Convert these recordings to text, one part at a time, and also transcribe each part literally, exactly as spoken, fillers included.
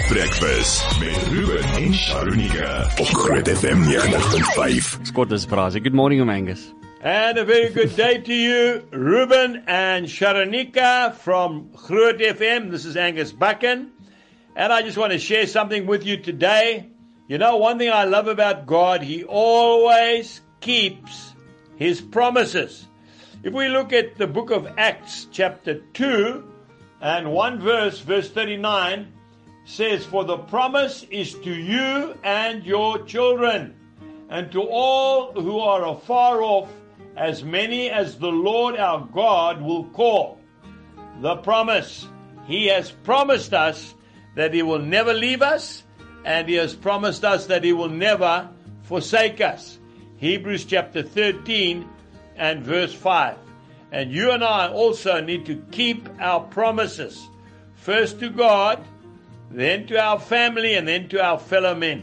Breakfast met Ruben en Sharonika op Groot F M ninety point five. Scott is praat. Good morning, Angus. And a very good day to you, Ruben and Sharonika from Groot F M. This is Angus Buchan. And I just want to share something with you today. You know, one thing I love about God, He always keeps His promises. If we look at the book of Acts, chapter two, and one verse, verse thirty-nine, says, "For the promise is to you and your children, and to all who are afar off, as many as the Lord our God will call." The promise. He has promised us that He will never leave us, and He has promised us that He will never forsake us. Hebrews chapter thirteen and verse five. And you and I also need to keep our promises. First to God, then to our family, and then to our fellow men.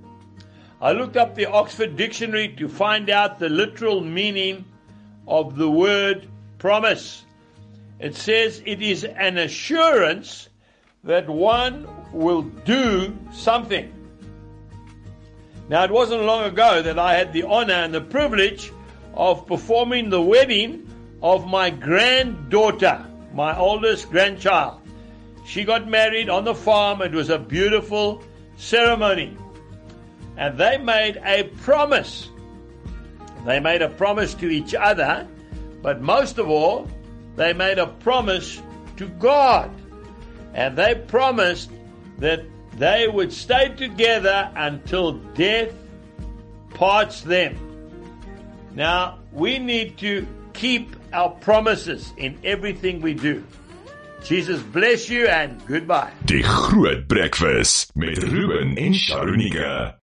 I looked up the Oxford Dictionary to find out the literal meaning of the word promise. It says it is an assurance that one will do something. Now, it wasn't long ago that I had the honor and the privilege of performing the wedding of my granddaughter, my oldest grandchild. She got married on the farm. It was a beautiful ceremony. And they made a promise. They made a promise to each other, but most of all, they made a promise to God. And they promised that they would stay together until death parts them. Now, we need to keep our promises in everything we do. Jesus bless you and goodbye. Die Groot Breakfast met Ruben en Sharonika.